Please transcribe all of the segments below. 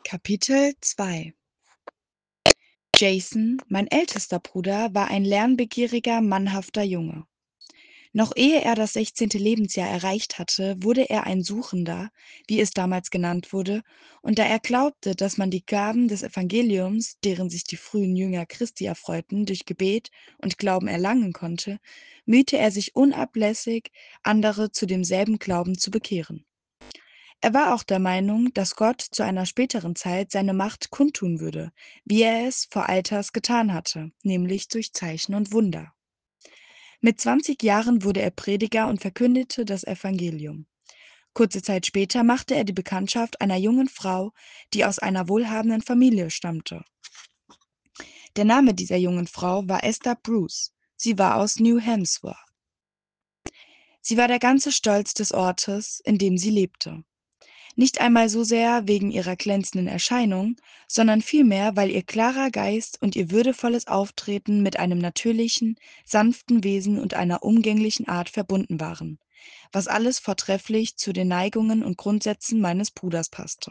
Kapitel 2 Jason, mein ältester Bruder, war ein lernbegieriger, mannhafter Junge. Noch ehe er das 16. Lebensjahr erreicht hatte, wurde er ein Suchender, wie es damals genannt wurde, und da er glaubte, dass man die Gaben des Evangeliums, deren sich die frühen Jünger Christi erfreuten, durch Gebet und Glauben erlangen konnte, mühte er sich unablässig, andere zu demselben Glauben zu bekehren. Er war auch der Meinung, dass Gott zu einer späteren Zeit seine Macht kundtun würde, wie er es vor Alters getan hatte, nämlich durch Zeichen und Wunder. Mit 20 Jahren wurde er Prediger und verkündete das Evangelium. Kurze Zeit später machte er die Bekanntschaft einer jungen Frau, die aus einer wohlhabenden Familie stammte. Der Name dieser jungen Frau war Esther Bruce. Sie war aus New Hampshire. Sie war der ganze Stolz des Ortes, in dem sie lebte. Nicht einmal so sehr wegen ihrer glänzenden Erscheinung, sondern vielmehr, weil ihr klarer Geist und ihr würdevolles Auftreten mit einem natürlichen, sanften Wesen und einer umgänglichen Art verbunden waren, was alles vortrefflich zu den Neigungen und Grundsätzen meines Bruders passte.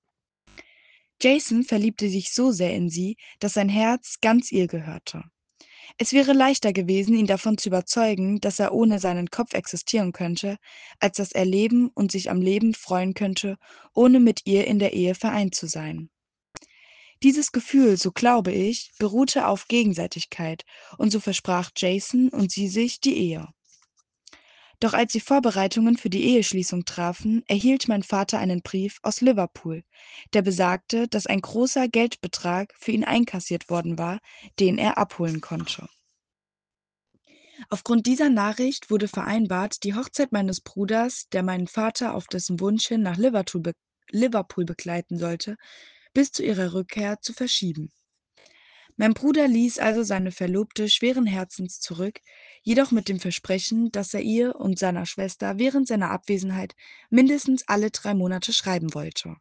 Jason verliebte sich so sehr in sie, dass sein Herz ganz ihr gehörte. Es wäre leichter gewesen, ihn davon zu überzeugen, dass er ohne seinen Kopf existieren könnte, als dass er leben und sich am Leben freuen könnte, ohne mit ihr in der Ehe vereint zu sein. Dieses Gefühl, so glaube ich, beruhte auf Gegenseitigkeit, und so versprach Jason und sie sich die Ehe. Doch als die Vorbereitungen für die Eheschließung trafen, erhielt mein Vater einen Brief aus Liverpool, der besagte, dass ein großer Geldbetrag für ihn einkassiert worden war, den er abholen konnte. Aufgrund dieser Nachricht wurde vereinbart, die Hochzeit meines Bruders, der meinen Vater auf dessen Wunsch hin nach Liverpool begleiten sollte, bis zu ihrer Rückkehr zu verschieben. Mein Bruder ließ also seine Verlobte schweren Herzens zurück, jedoch mit dem Versprechen, dass er ihr und seiner Schwester während seiner Abwesenheit mindestens alle 3 Monate schreiben wollte.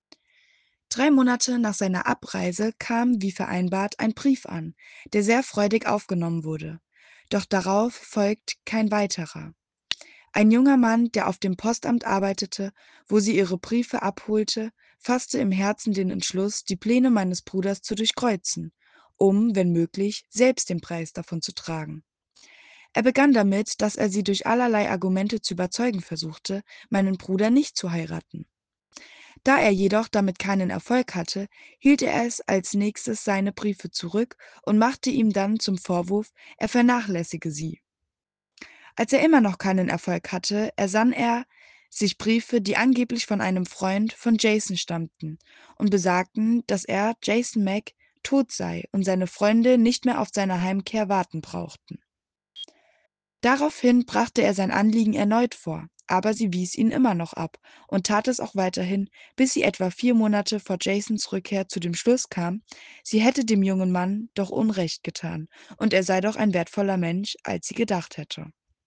3 Monate nach seiner Abreise kam, wie vereinbart, ein Brief an, der sehr freudig aufgenommen wurde. Doch darauf folgt kein weiterer. Ein junger Mann, der auf dem Postamt arbeitete, wo sie ihre Briefe abholte, fasste im Herzen den Entschluss, die Pläne meines Bruders zu durchkreuzen, um, wenn möglich, selbst den Preis davon zu tragen. Er begann damit, dass er sie durch allerlei Argumente zu überzeugen versuchte, meinen Bruder nicht zu heiraten. Da er jedoch damit keinen Erfolg hatte, hielt er es als nächstes seine Briefe zurück und machte ihm dann zum Vorwurf, er vernachlässige sie. Als er immer noch keinen Erfolg hatte, ersann er sich Briefe, die angeblich von einem Freund von Jason stammten und besagten, dass er, Jason Mack, tot sei und seine Freunde nicht mehr auf seine Heimkehr warten brauchten. Daraufhin brachte er sein Anliegen erneut vor, aber sie wies ihn immer noch ab und tat es auch weiterhin, bis sie etwa 4 Monate vor Jasons Rückkehr zu dem Schluss kam, sie hätte dem jungen Mann doch Unrecht getan und er sei doch ein wertvoller Mensch, als sie gedacht hätte.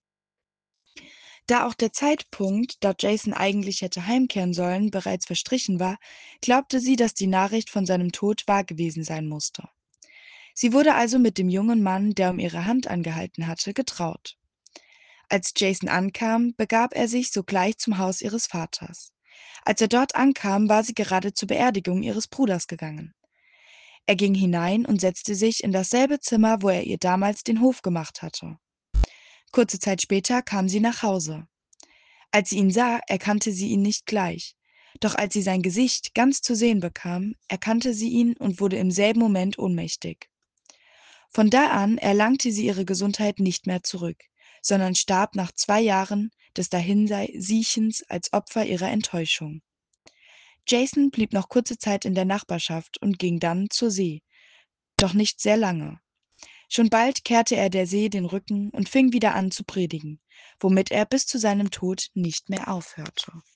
Da auch der Zeitpunkt, da Jason eigentlich hätte heimkehren sollen, bereits verstrichen war, glaubte sie, dass die Nachricht von seinem Tod wahr gewesen sein musste. Sie wurde also mit dem jungen Mann, der um ihre Hand angehalten hatte, getraut. Als Jason ankam, begab er sich sogleich zum Haus ihres Vaters. Als er dort ankam, war sie gerade zur Beerdigung ihres Bruders gegangen. Er ging hinein und setzte sich in dasselbe Zimmer, wo er ihr damals den Hof gemacht hatte. Kurze Zeit später kam sie nach Hause. Als sie ihn sah, erkannte sie ihn nicht gleich. Doch als sie sein Gesicht ganz zu sehen bekam, erkannte sie ihn und wurde im selben Moment ohnmächtig. Von da an erlangte sie ihre Gesundheit nicht mehr zurück, sondern starb nach 2 Jahren des Dahinsiechens als Opfer ihrer Enttäuschung. Jason blieb noch kurze Zeit in der Nachbarschaft und ging dann zur See, doch nicht sehr lange. Schon bald kehrte er der See den Rücken und fing wieder an zu predigen, womit er bis zu seinem Tod nicht mehr aufhörte.